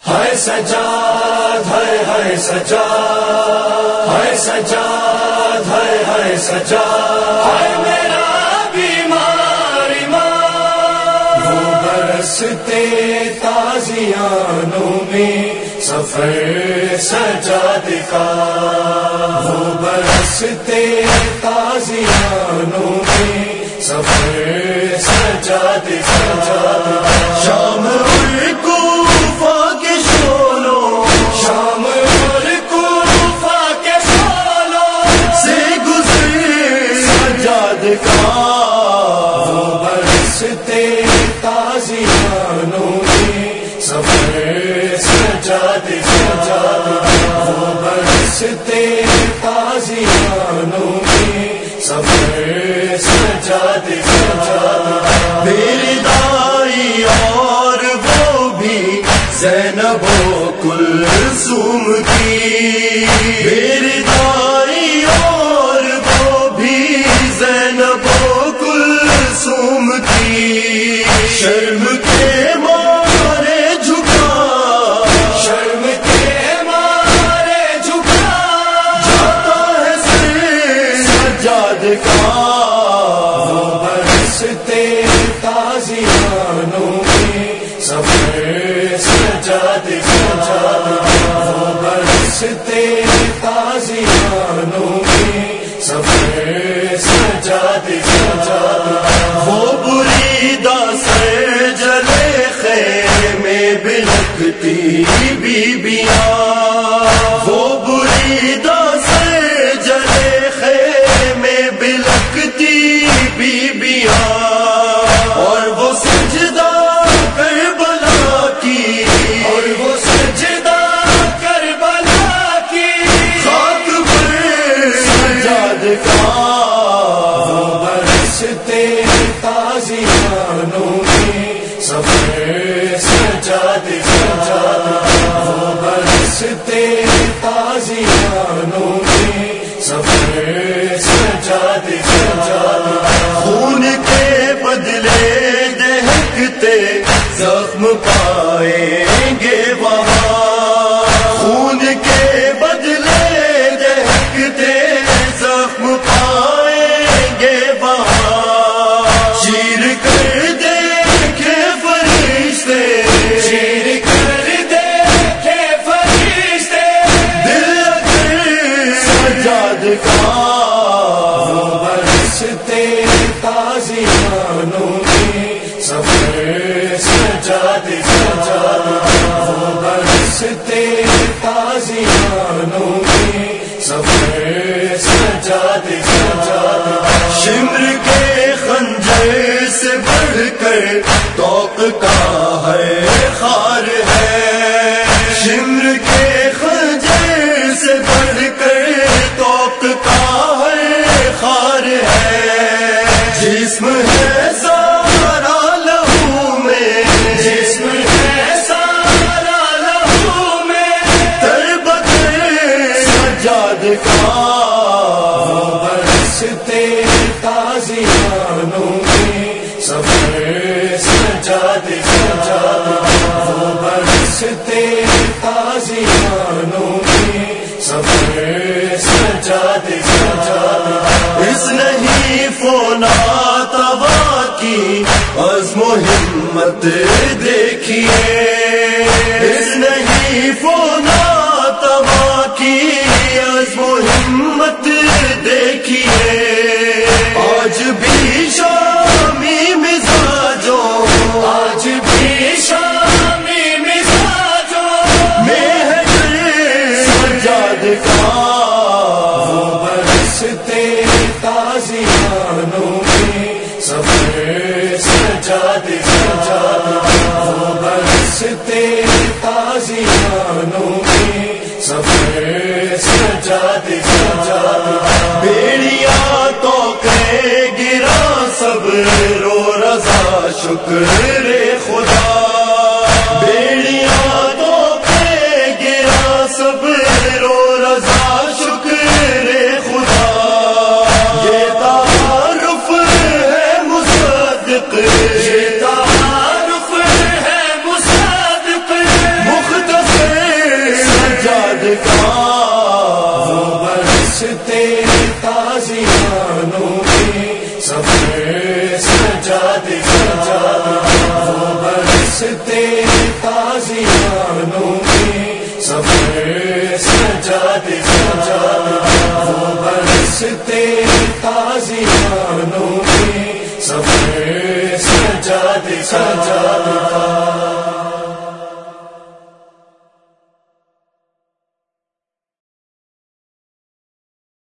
ہے سجاد ہے سجاد ہے سجاد ہے سجاد ہے میرا بیمار ایمان وہ برستے تازیانوں میں سفر سجاد کا وہ برستے تازیانوں میں سفر سجاد کا شام اور کوفہ کے شولوں شام اور کوفہ کے شولوں سے گزرے سجاد کا وہ برستے تازیانوں میں سفر سجاد وہ برستے تازیانوں میں سفر سجاد میری دائی اور وہ بھی زینب و کلثوم کی میری دائی اور وہ بھی زینب و کلثوم کی شرم کے مارے جھکا شرم کے مارے جھکا جاتا ہے سجاد کا وہ برستے تازیانوں میں سفر سجاد وہ برستے تازیانوں میں سفر سجاد وہ بریدہ سے جلے خیمے بلکتی بیبیاں وہ بریدہ سے جلے خیمے بلکتی بیبیاں اور وہ سجدہ کربلا کی اور وہ سجدہ کربلا کی خاک پر سجاد کا وہ برستے تازیانوں میں سفر سجاد وہ برستے تازیانوں میں سفر سجاد خون کے بدلے دہکتے زخم پائیں گے وہاں خون کے بدلے دہکتے زخم پائیں گے وہاں چیر کر دیکھے فرشتے چیر کر دیکھے فرشتے دل اگر سجاد کا وہ برستے تازیانوں میں سفر سجاد وہ برستے تازیانوں میں سفر سجاد شمر کے خنجر سے بڑھ کر توق کا ہے خار ہے شمر کے خنجر سے بڑھ کر توق کا ہے خار ہے جسم ہے سارا لہو میں جسم ہے سارا لہو میں تربت سجاد کا وہ برستے تازیانوں میں سفر سجاد وہ برستے تازیانوں میں سفر سجاد اس نہیں فونا توا کی عزم و ہمت دیکھیے اس نہیں فونا توا کی عزم و ہمت دیکھیے آج بھی شامی مزاجوں آج بھی شامی مزاجوں میں ہے سجاد کا وہ برستے تازیانوں میں سفر سجاد وہ برستے تازیانوں میں سفر سجاد بیڑیاں تو کہ گرا سب رو رضا شکر خدا بیڑیاں تو کہ گرا سب رو رضا شکر خدا یہ تعارف ہے مصدق یہ تعارف ہے مصدق مختصر سرکار وہ برستے تازیانوں میں سفر سجاد وہ برستے تازیانوں میں سفر سجاد وہ برستے تازیانوں میں سفر سجاد